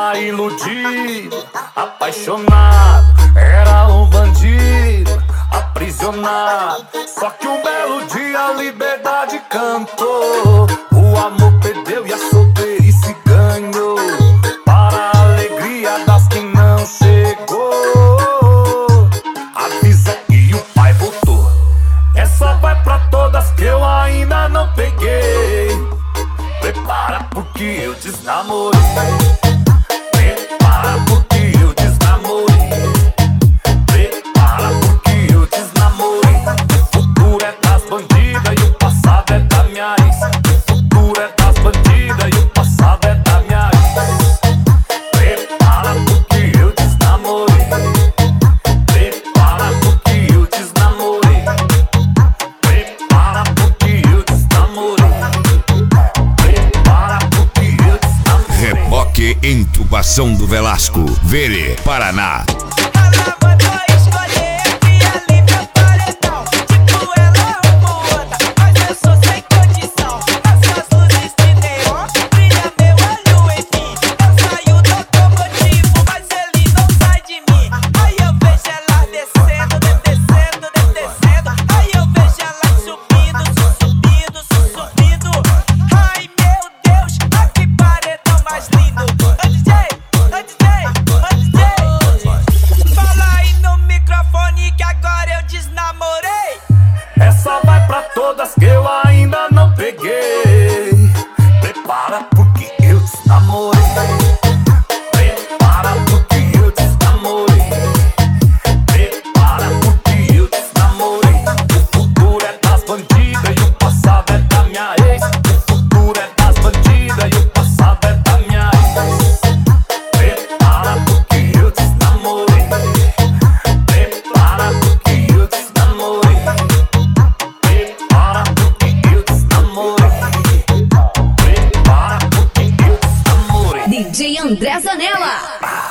tava iludido, apaixonado, era um bandido, aprisionado. Só que um belo dia a liberdade cantou, o amor perdeu e a solteirice ganhou, para a alegria das que não chegou. Avisa que o pai voltou. Essa vai pra todas que eu ainda não peguei. Prepara porque eu desnamorei. Prepara porque eu desnamorei. Prepara porque eu desnamorei. O futuro é das bandidas e o passado é da minha ex. O futuro é das bandidas e o passado é da minha ex. Prepara porque eu desnamorei. Prepara porque eu desnamorei. Prepara porque eu desnamorei. Reboque Intubação do Velasco, Verê, Paraná. Essa vai pra todas que eu ainda não peguei. Prepara porque eu desnamorei. Prepara porque eu desnamorei. Prepara porque eu desnamorei. O futuro é das bandidas e o passado é da minha ex. O futuro é das bandidas e o passado é da minha ex. Prepara porque eu desnamorei. Prepara porque eu desnamorei. DJ André Zanella.